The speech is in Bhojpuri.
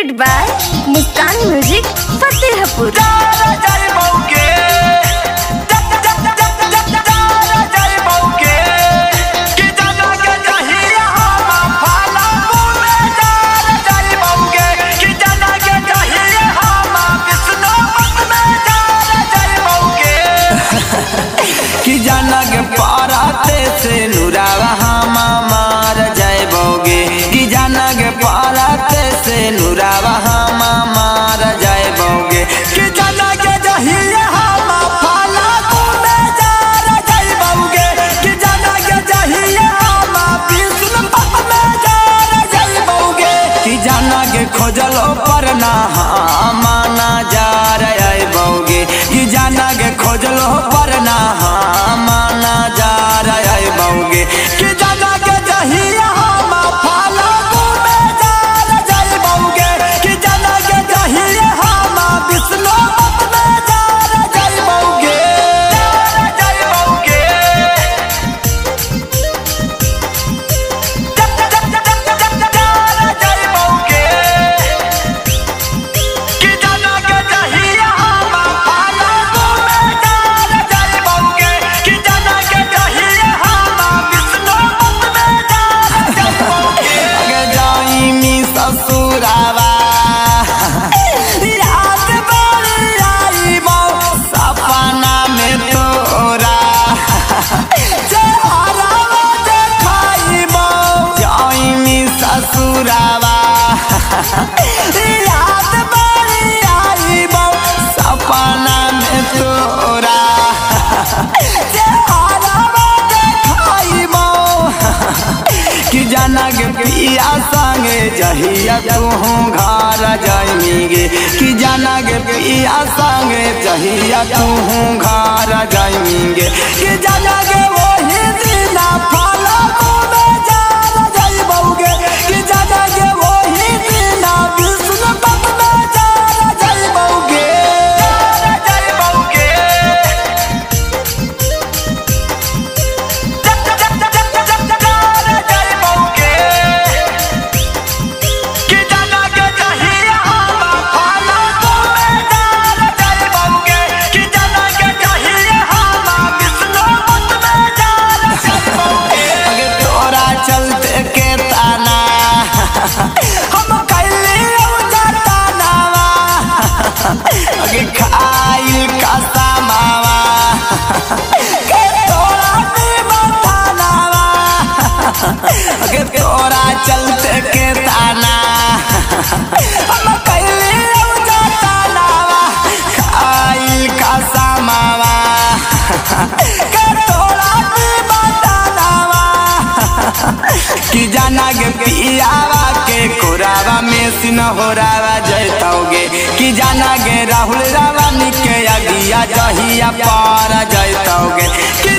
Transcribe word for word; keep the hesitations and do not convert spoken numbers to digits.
presented by Muskan Music Fatehpur. कि जाना के पाराते से नुरावा हम मार जाएबोगे कि जाना के पाराते से नुरावा हम मार जाएबोगे कि जाना के जहिए हम फाला घूमे जार जाएबोगे कि जाना के जहिए हम विष्णु पत में जार जाएबोगे कि जाना के खोजलो पर ना माना जार आएबोगे कि जाना के खोजलो पर ना माना जा रहा है बउगे कि जाना के जहिया हम फाला घूमे जा रहा है बउगे कि जाना के जहिया हम विष्णु पत में जा रहा है बउगे जा रहा है बउगे जा रहा है बउगे कि जाना के जहिया हम फाला घूमे जा रहा है बउगे कि जाना के जहिया हम विष्णु पत में जा रहा है बउगे अगे जाई मी ससुरावा याद बड़ी आई बौ सपना में तोरा चेहरा देखाई बौ जाई मी ससुरावा याद बड़ी आई बौ सपना में तोरा कि जाना के पिया संगे जहिया तू घर जाएंगे कि जाना के पिया संगे जहिया तू घर जाएंगे कि जाना के वही दिन फाला घूमे जा जाएबोगे कि जाना के वही दिन विष्णु पत में जा जाएबोगे जा जाएबोगे चलते के ताना हम कैले जाता नावा अगे खाई का सामावा के तोरा ने बतानावा अगे तोरा चलते के ताना हम कैले जाता नावा खाई का सामावा के तोरा ने बतानावा कि जाना के पियावा के कोरावा में सिनहोरावा जैतोगे कि जाना के राहुल रावानी के अगिया जहिया पार जैतोगे।